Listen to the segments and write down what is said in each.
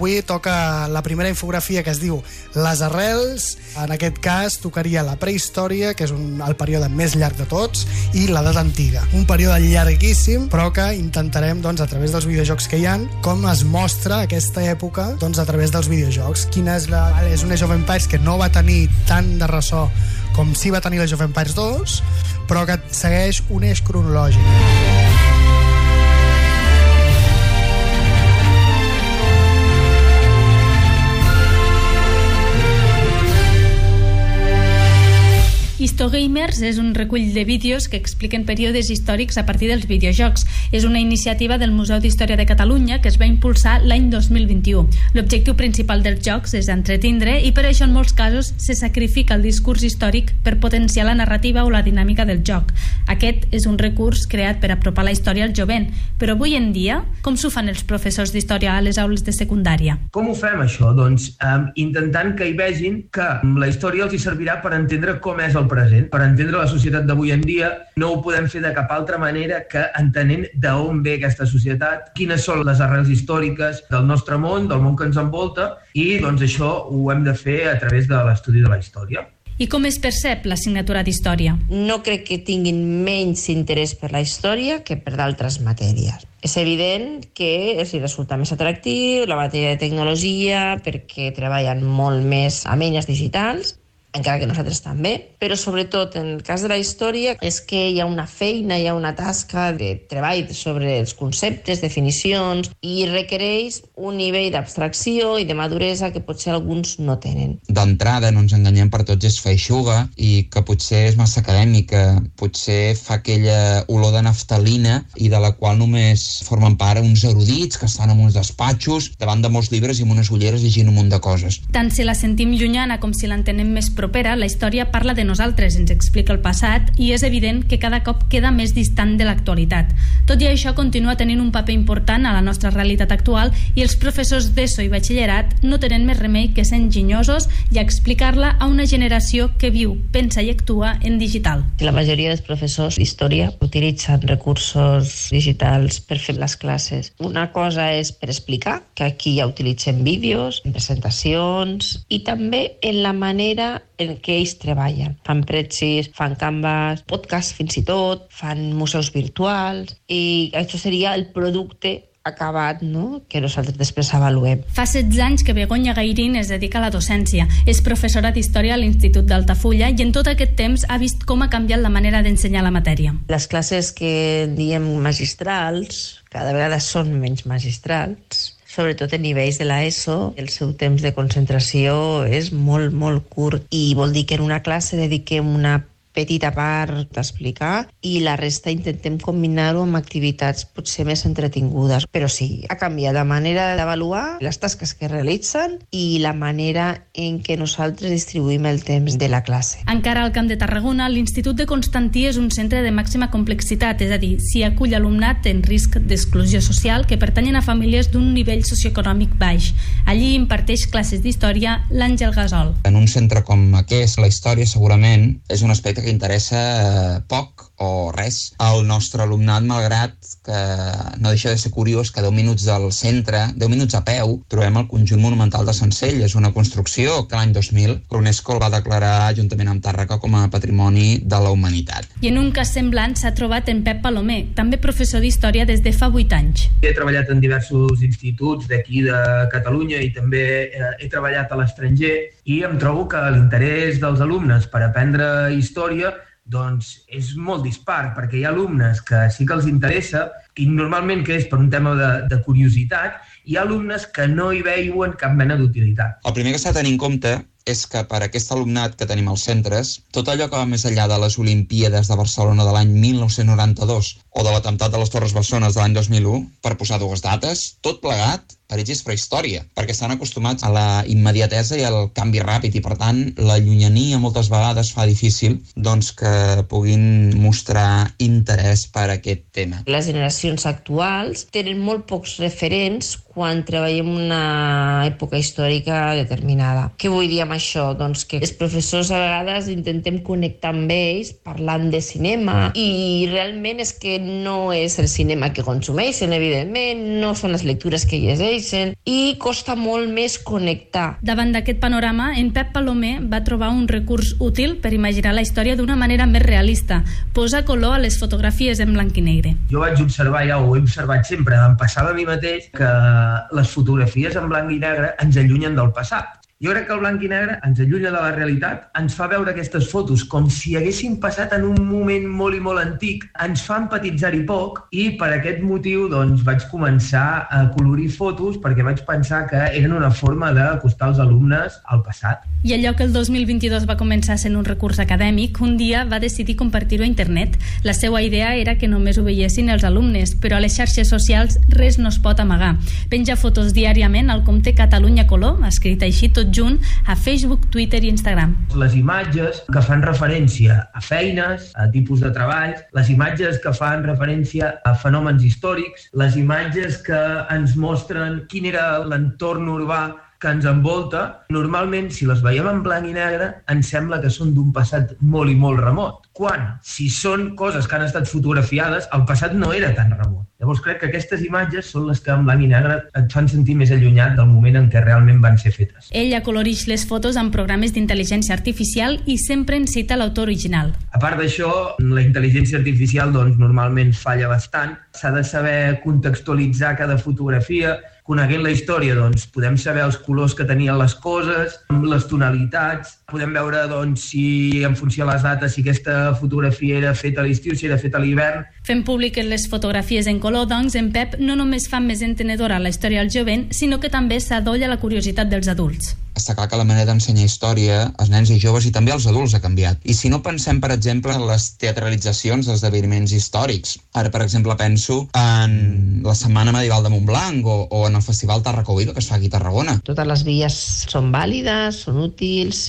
Avui toca la primera infografia que es diu Les arrels. En aquest cas tocaria la prehistòria, que és el període més llarg de tots, i l'edat antiga. Un període llarguíssim, però que intentarem, a través dels videojocs que hi ha, com es mostra aquesta època a través dels videojocs. Quina és és una Age of Empires que no va tenir tant de ressò com sí va tenir l'Age of Empires 2, però que segueix un eix cronològic. Histogamers és un recull de vídeos que expliquen períodes històrics a partir dels videojocs. És una iniciativa del Museu d'Història de Catalunya que es va impulsar l'any 2021. L'objectiu principal dels jocs és entretindre i per això en molts casos se sacrifica el discurs històric per potenciar la narrativa o la dinàmica del joc. Aquest és un recurs creat per apropar la història al jovent, però avui en dia, com s'ho fan els professors d'història a les aules de secundària? Com ho fem, això? Doncs intentant que hi vegin que la història els hi servirà per entendre com és el present. Per entendre la societat d'avui en dia no ho podem fer de cap altra manera que entenent d'on ve aquesta societat, quines són les arrels històriques del nostre món, del món que ens envolta, i doncs això ho hem de fer a través de l'estudi de la història. I com es percep l'assignatura d'història? No crec que tinguin menys interès per la història que per d'altres matèries. És evident que els resulta més atractiu la matèria de tecnologia perquè treballen molt més amb eines digitals, encara que nosaltres també, però sobretot en el cas de la història és que hi ha una feina, hi ha una tasca de treball sobre els conceptes, definicions, i requereix un nivell d'abstracció i de maduresa que potser alguns no tenen. D'entrada, no ens enganyem per tots, és feixuga i que potser és massa acadèmica, potser fa aquella olor de naftalina i de la qual només formen part uns erudits que estan en uns despatxos davant de molts llibres i amb unes ulleres llegint un munt de coses. Tant si la sentim llunyana com si l'entenem més propera, la història parla de nosaltres, ens explica el passat i és evident que cada cop queda més distant de l'actualitat. Tot i això, continua tenint un paper important a la nostra realitat actual i els professors d'ESO i batxillerat no tenen més remei que ser enginyosos i explicar-la a una generació que viu, pensa i actua en digital. La majoria dels professors d'història utilitzen recursos digitals per fer les classes. Una cosa és per explicar, que aquí ja utilitzem vídeos, presentacions i també en la manera en què ells treballen. Fan pretsis, fan canvas, podcast fins i tot, fan museus virtuals i això seria el producte acabat, no?, que nosaltres després avaluem. Fa 16 anys que Begoña Gairín es dedica a la docència. És professora d'Història a l'Institut d'Altafulla i en tot aquest temps ha vist com ha canviat la manera d'ensenyar la matèria. Les classes que diem magistrals cada vegada són menys magistrals, sobretot en nivells de l'ESO, el seu temps de concentració és molt, molt curt i vol dir que en una classe dediquem una petita part a explicar i la resta intentem combinar-ho amb activitats potser més entretingudes. Però sí, ha canviat la manera d'avaluar les tasques que realitzen i la manera en què nosaltres distribuïm el temps de la classe. Encara al Camp de Tarragona, l'Institut de Constantí és un centre de màxima complexitat, és a dir, s'hi acull alumnat en risc d'exclusió social que pertanyen a famílies d'un nivell socioeconòmic baix. Allí imparteix classes d'història l'Àngel Gasol. En un centre com aquest, la història segurament és un aspecte que interessa poc o res al nostre alumnat, malgrat que no deixa de ser curiós que 10 minuts del centre, 10 minuts a peu, trobem el conjunt monumental de Sencell. És una construcció que l'any 2000 l'UNESCO el va declarar juntament amb Tàrrega com a Patrimoni de la Humanitat. I en un cas semblant s'ha trobat en Pep Palomer, també professor d'Història des de fa 8 anys. He treballat en diversos instituts d'aquí de Catalunya i també he treballat a l'estranger i em trobo que l'interès dels alumnes per aprendre història doncs és molt dispar, perquè hi ha alumnes que sí que els interessa, i normalment que és per un tema de curiositat, i hi ha alumnes que no hi veuen cap mena d'utilitat. El primer que s'ha de tenir en compte és que per aquest alumnat que tenim als centres, tot allò que va més enllà de les Olimpíades de Barcelona de l'any 1992 o de l'atemptat de les Torres Bessones de l'any 2001, per posar dues dates, tot plegat per ells és prehistòria, perquè estan acostumats a la immediatesa i al canvi ràpid i, per tant, la llunyania moltes vegades fa difícil doncs, que puguin mostrar interès per aquest tema. Les generacions actuals tenen molt pocs referents quan treballem una època històrica determinada. Què vull dir amb això? Doncs que els professors a vegades intentem connectar amb ells parlant de cinema i realment és que no és el cinema que consumeixen, evidentment, no són les lectures que llegeixen, desapareixen i costa molt més connectar. Davant d'aquest panorama, en Pep Palomer va trobar un recurs útil per imaginar la història d'una manera més realista. Posa color a les fotografies en blanc i negre. Jo vaig observar, ja ho he observat sempre, em passava a mi mateix que les fotografies en blanc i negre ens allunyen del passat. Jo crec que el blanc i negre ens allunya de la realitat, ens fa veure aquestes fotos com si haguessin passat en un moment molt i molt antic, ens fa empatitzar-hi poc i per aquest motiu doncs, vaig començar a colorir fotos perquè vaig pensar que eren una forma d'acostar els alumnes al passat. I allò que el 2022 va començar sent un recurs acadèmic, un dia va decidir compartir-ho a internet. La seva idea era que només ho veiessin els alumnes, però a les xarxes socials res no es pot amagar. Penja fotos diàriament al compte Catalunya Color, escrit així tot junt, a Facebook, Twitter i Instagram. Les imatges que fan referència a feines, a tipus de treballs, les imatges que fan referència a fenòmens històrics, les imatges que ens mostren quin era l'entorn urbà que ens envolta, normalment, si les veiem en blanc i negre, ens sembla que són d'un passat molt i molt remot. Quan, si són coses que han estat fotografiades, el passat no era tan remot. Llavors crec que aquestes imatges són les que en blanc i negre et fan sentir més allunyat del moment en què realment van ser fetes. Ell acolorix les fotos amb programes d'intel·ligència artificial i sempre en cita l'autor original. A part d'això, la intel·ligència artificial normalment falla bastant. S'ha de saber contextualitzar cada fotografia. Coneguent la història, podem saber els colors que tenien les coses, les tonalitats, podem veure si en funció de les dates, si aquesta fotografia era feta a l'estiu, si era feta a l'hivern. Fent públiques les fotografies en color, doncs, en Pep no només fa més entenedora la història al jovent, sinó que també s'adolla la curiositat dels adults. Està clar que la manera d'ensenyar història als nens i joves i també als adults ha canviat. I si no pensem, per exemple, en les teatralitzacions d'esdeveniments històrics. Ara, per exemple, penso en la Setmana Medieval de Montblanc o en el Festival Tarraco-Vido que es fa aquí a Tarragona. Totes les vies són vàlides, són útils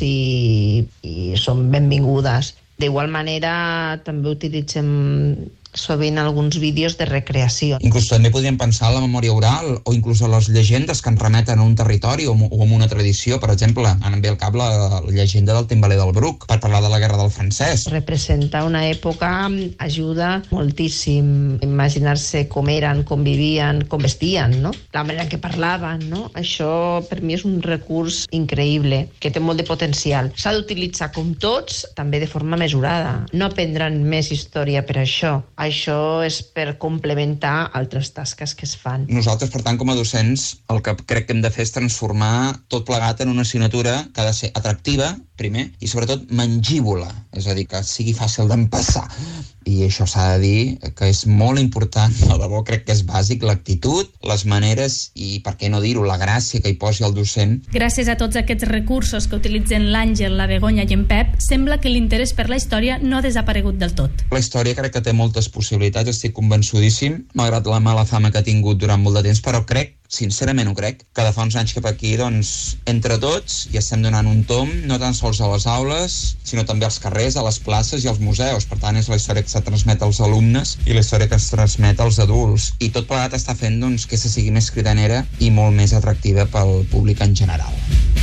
i són benvingudes. D'igual manera, també utilitzem sovint alguns vídeos de recreació. Inclús també podríem pensar en la memòria oral o inclús a les llegendes que ens remeten a un territori o a una tradició. Per exemple, em ve al cap la llegenda del Timbaler del Bruc, per parlar de la Guerra del Francès. Representar una època ajuda moltíssim. Imaginar-se com eren, com vivien, com vestien, no? La manera en què parlaven, no? Això per mi és un recurs increïble, que té molt de potencial. S'ha d'utilitzar com tots, també de forma mesurada. No aprendran més història per això. Això és per complementar altres tasques que es fan. Nosaltres, per tant, com a docents, el que crec que hem de fer és transformar tot plegat en una assignatura que ha de ser atractiva, primer, i sobretot mangívola, és a dir, que sigui fàcil d'empassar. I això s'ha de dir que és molt important, de debò crec que és bàsic, l'actitud, les maneres i, per què no dir-ho, la gràcia que hi posi el docent. Gràcies a tots aquests recursos que utilitzen l'Àngel, la Begoña i en Pep, sembla que l'interès per la història no ha desaparegut del tot. La història crec que té moltes possibilitats, estic convençudíssim, malgrat la mala fama que ha tingut durant molt de temps, però crec, sincerament ho crec, que de fa uns anys cap aquí, entre tots, hi estem donant un tomb, no tan sols a les aules, sinó també als carrers, a les places i als museus. Per tant, és la història que se transmet als alumnes i la història que es transmet als adults. I tot plegat està fent que aquesta sigui més cridanera i molt més atractiva pel públic en general.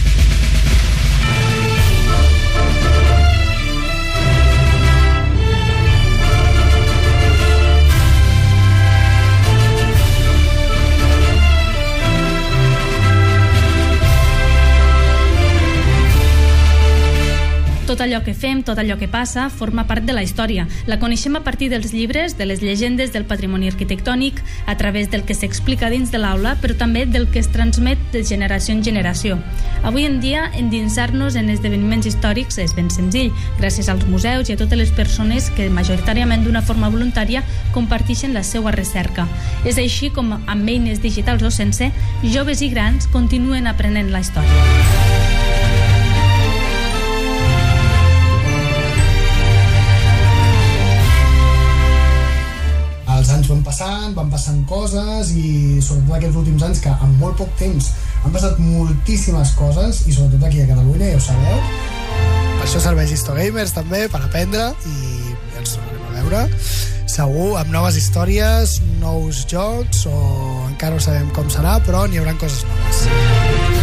Tot allò que fem, tot allò que passa, forma part de la història. La coneixem a partir dels llibres, de les llegendes, del patrimoni arquitectònic, a través del que s'explica dins de l'aula, però també del que es transmet de generació en generació. Avui en dia, endinsar-nos en esdeveniments històrics és ben senzill, gràcies als museus i a totes les persones que, majoritàriament d'una forma voluntària, comparteixen la seva recerca. És així com, amb eines digitals o sense, joves i grans continuen aprenent la història. Els anys van passant coses i sobretot aquests últims anys que en molt poc temps han passat moltíssimes coses i sobretot aquí a Catalunya, ja ho sabeu. Per això serveix Histogamers també, per aprendre i ens tornarem a veure segur amb noves històries, nous jocs o encara no sabem com serà, però n'hi haurà coses noves.